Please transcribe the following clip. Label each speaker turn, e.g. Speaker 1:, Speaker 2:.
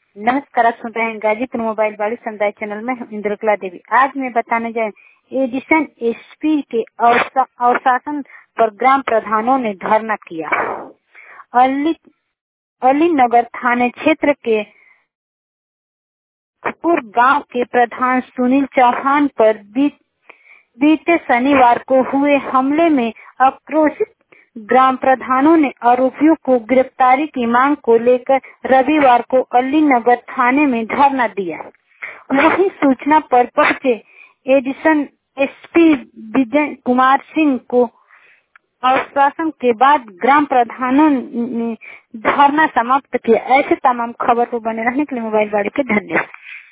Speaker 1: नमस्कार, आप सुन रहे हैं गाजीपुर मोबाइल बाड़ी समुदाय चैनल में इंद्रकला देवी। आज मैं बताने जाए एडिसन एसपी के अवशासन पर ग्राम प्रधानों ने धरना किया। अली नगर थाने क्षेत्र के पूर्व गांव के प्रधान सुनील चौहान पर बीते शनिवार को हुए हमले में आक्रोशित ग्राम प्रधानों ने आरोपियों को गिरफ्तारी की मांग को लेकर रविवार को अली नगर थाने में धरना दिया। वहीं सूचना पर पहुंचे एडिशन एसपी विजय कुमार सिंह को आश्वासन के बाद ग्राम प्रधानों ने धरना समाप्त किया। ऐसे तमाम खबर को बने रहने के लिए मोबाइल बाड़ी पे धन्यवाद।